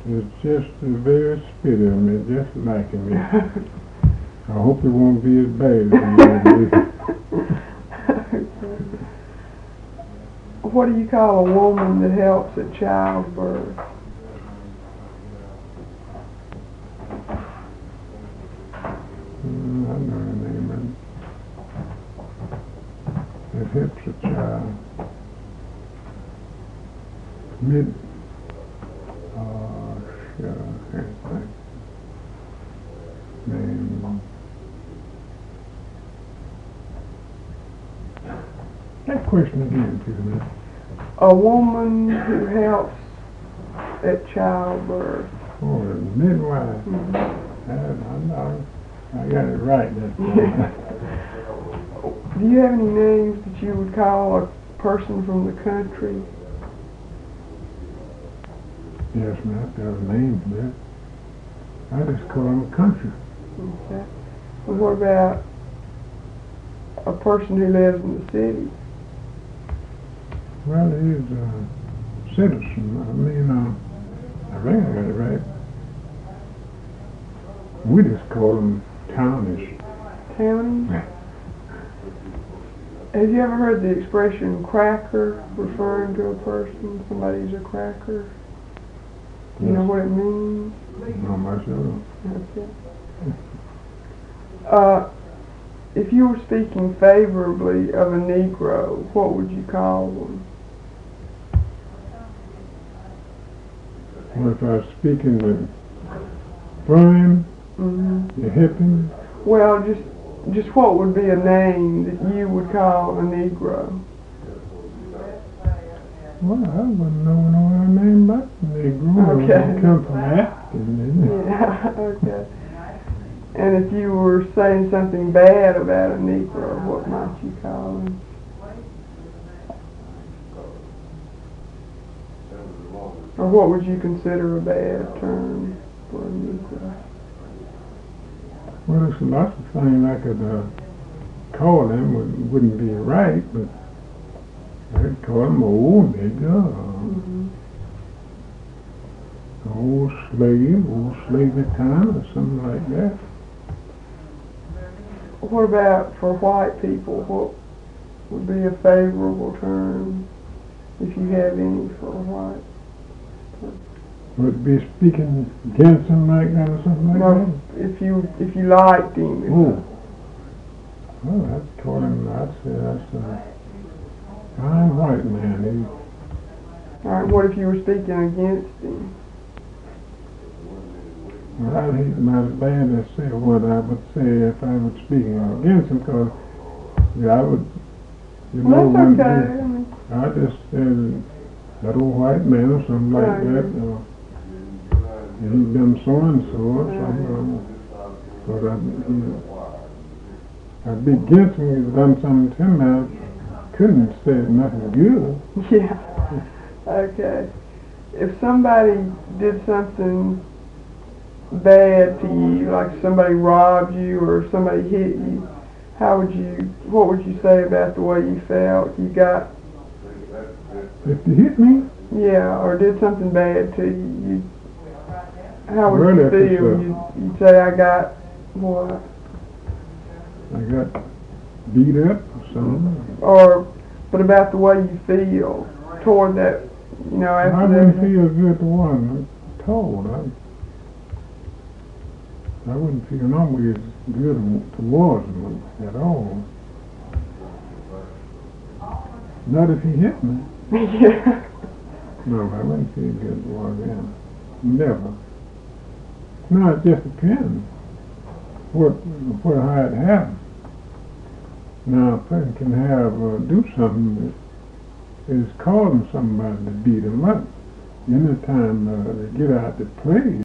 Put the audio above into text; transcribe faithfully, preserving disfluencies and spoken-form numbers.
It's just the very spirit of me, just liking me. I hope it won't be as bad as it is. What do you call a woman that helps at childbirth? Mm, I know her name. It helps a child. Mid. Oh, shit, I can't think. Name. That question again, please. A woman who helps at childbirth. Oh, a midwife. Mm-hmm. I, I know. I got it right that time. Do you have any names that you would call a person from the country? Yes, ma'am. I've got a name for that. I just call them country. Okay. And what about a person who lives in the city? Well, he's a citizen. I mean, uh, I think I got it right. We just call them townies. Townies? Have you ever heard the expression cracker referring to a person? Somebody's a cracker? Do you Yes. know what it means? Not myself. Okay. Uh, if you were speaking favorably of a Negro, what would you call them? Well, if I was speaking with Brian, Mm-hmm. you hip him, Well, just just what would be a name that you would call a Negro? well, I wouldn't know no other name but Negro. Okay. It come from African, didn't it? Yeah, okay. And if you were saying something bad about a Negro, what might you call him? Or what would you consider a bad term for a Negro? Well, there's lots of things I could uh, call them would, wouldn't be right, but I'd call them old nigger, Mm-hmm. uh, old slave, old slavery time, or something like that. What about for white people? What would be a favorable term, if you have any, for white? Would be speaking against him like that or something like No, if you if you liked him. that? Oh. Well, I'd call him, I'd say that's a fine white man. All right. What if you were speaking against him? He, well, I'd hate my bad to say what I would say if I was speaking against him, because yeah, I would, you know, Well, that's when okay. they- I mean, I just said that old white man or something like Right. that. Uh, he done so and so or something. But I, you know, I'd be against him. He's done something to me. I couldn't say nothing good. yeah. Okay. If somebody did something bad to you, like somebody robbed you or somebody hit you, how would you? What would you say about the way you felt? You got. If you hit me, Yeah, or did something bad to you, you how would Well, you if it's feel? a- You, you'd say, I got what? I got beat up or something. Or, but about the way you feel toward that, you know, I after wouldn't that. feel good to one told. I, I wouldn't feel no way good towards him at all. Not if he hit me. Yeah. No, I wouldn't feel good towards him. Never. No, it just depends what, what how it happened. Now, a person can have uh, do something that is causing somebody to beat him up. Anytime uh, they get out to play,